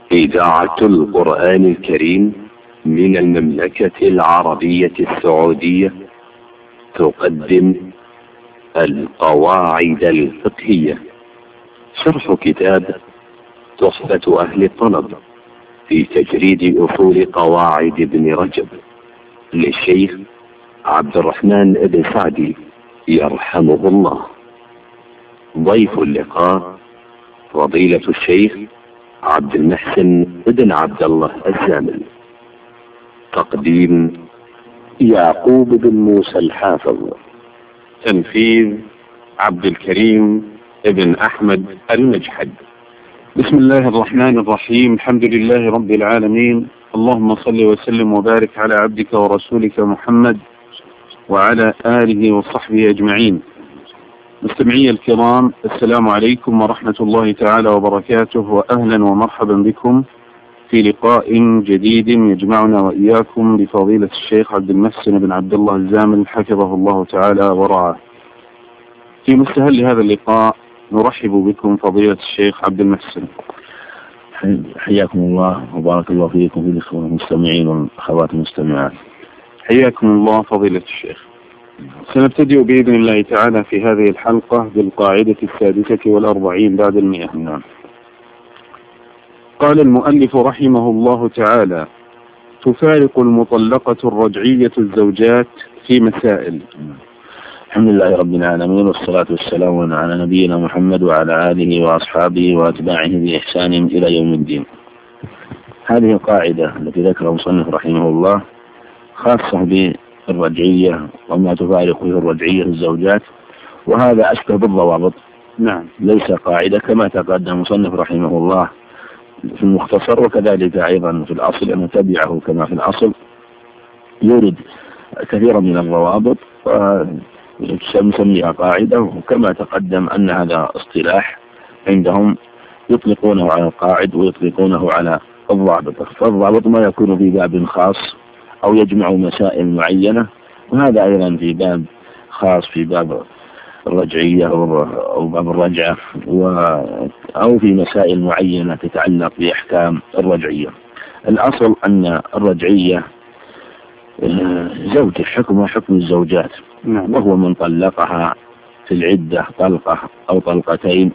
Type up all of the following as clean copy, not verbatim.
إذاعة القرآن الكريم من المملكة العربية السعودية تقدم القواعد الفقهية، شرح كتاب تحفة أهل الطلب في تجريد أصول قواعد ابن رجب للشيخ عبد الرحمن بن سعدي يرحمه الله. ضيف اللقاء فضيلة الشيخ عبد المحسن بن عبد الله الزامل. تقديم يعقوب بن موسى الحافظ. تنفيذ عبد الكريم بن أحمد المجحد. بسم الله الرحمن الرحيم. الحمد لله رب العالمين، اللهم صل وسلم وبارك على عبدك ورسولك محمد وعلى آله وصحبه أجمعين. مستمعي الكرام، السلام عليكم ورحمة الله تعالى وبركاته، وأهلا ومرحبا بكم في لقاء جديد يجمعنا وإياكم بفضيلة الشيخ عبد المحسن بن عبد الله الزامل حفظه الله تعالى ورعاه. في مستهل هذا اللقاء نرحب بكم فضيلة الشيخ عبد المحسن. حياكم الله وبارك الله فيكم في الإخوة المستمعين والأخوات المستمعات. حياكم الله فضيلة الشيخ. سنبتدئ بإذن الله تعالى في هذه الحلقة بالقاعدة 46 بعد 100. نعم. قال المؤلف رحمه الله تعالى: تفارق المطلقة الرجعية الزوجات في مسائل. الحمد لله رب العالمين، والصلاة والسلام على نبينا محمد وعلى آله وأصحابه وأتباعه بإحسان إلى يوم الدين. هذه القاعدة التي ذكرها المصنف رحمه الله خاصة بالرجعية وما تفارق فيه الرجعية الزوجات، وهذا أشبه بالضوابط. نعم. ليس قاعدة كما تقدم المصنف رحمه الله في المختصر، وكذلك أيضا في الأصل أن نتبعه كما في الأصل. يورد كثيرا من الضوابط ونسميها قاعدة، وكما تقدم أن هذا اصطلاح عندهم يطلقونه على القاعد ويطلقونه على الضابط. فالضابط ما يكون في باب خاص أو يجمع مسائل معينة، وهذا أيضا في باب خاص في باب الرجعية أو باب الرجعة، أو في مسائل معينة تتعلق بأحكام الرجعية. الأصل أن الرجعية زوجة حكمها حكم الزوجات، وهو من طلقها في العدة طلقة أو طلقتين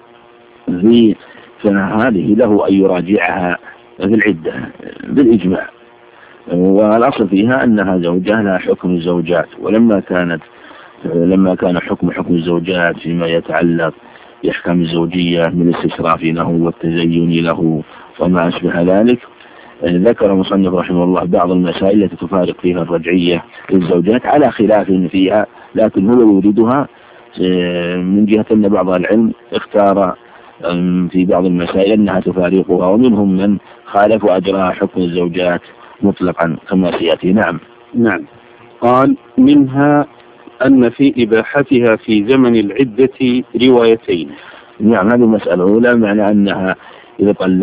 فهذه له أن يراجعها في العدة بالإجماع، والأصل فيها أنها زوجة لها حكم الزوجات. ولما كان حكم الزوجات فيما يتعلق بأحكام الزوجية من الاستشراف له والتزين له وما أشبه ذلك، ذكر المصنف رحمه الله بعض المسائل التي تفارق فيها الرجعية للزوجات على خلاف فيها، لكن هو يوردها من جهة أن بعض العلم اختار في بعض المسائل أنها تفارقها، ومنهم من خالف وأجراها حكم الزوجات مطلقا كما سيأتي. نعم. قال: منها أن في إباحتها في زمن العدة روايتين. نعم، هذه مسألة أولى، معنى أنها إذا